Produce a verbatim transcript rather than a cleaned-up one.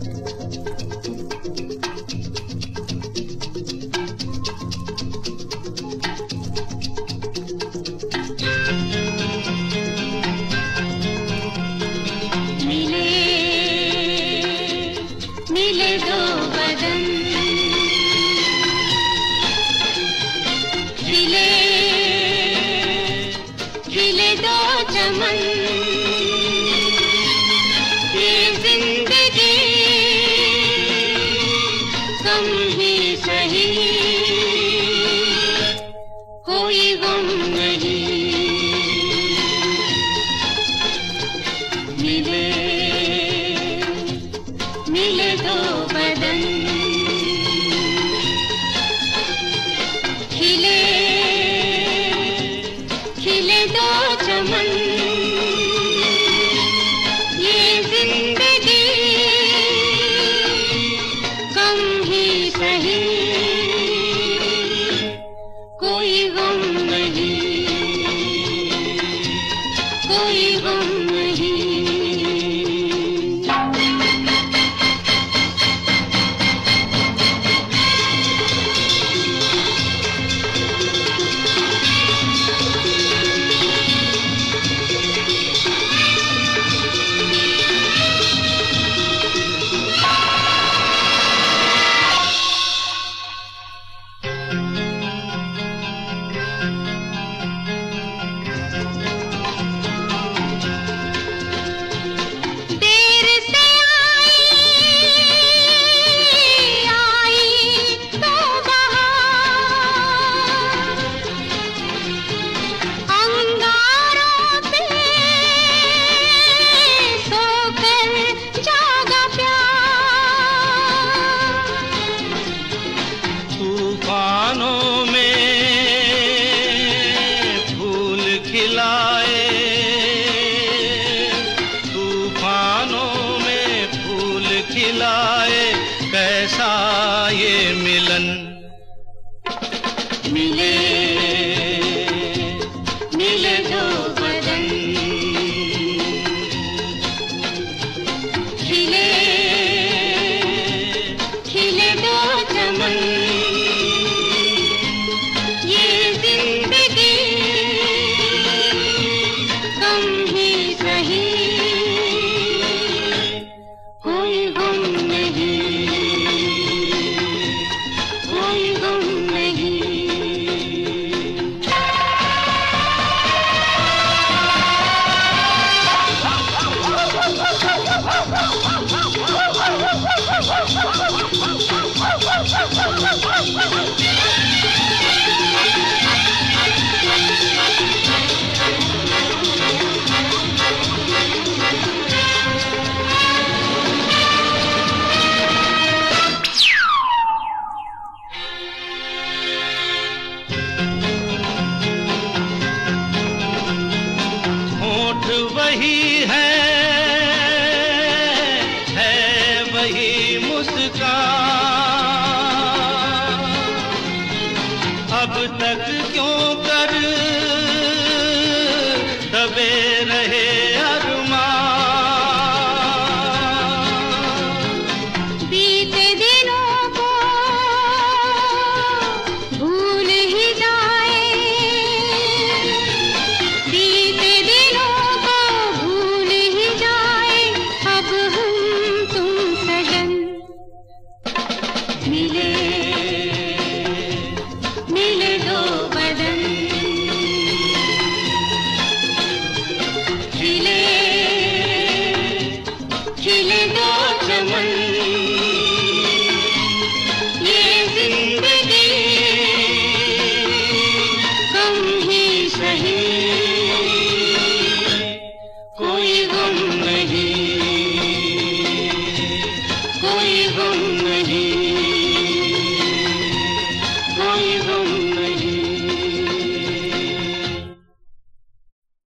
मिले दो बदन, खिले खिले दो चमन, ये जिंदगी कम ही सही, कोई गम नहीं। मिले मिले दो बदन, खिले खिले दो चमन, ये जिंदगी कम ही सही, कोई गम नहीं, कोई गम नहीं। खिलाए कैसा ये मिलन। मिले मिले दो बदन, खिले खिले दो चमन, ये जिंदगी कम ही सही, कोई गम नहीं, कोई गम नहीं। वही है, है वही मुस्कान,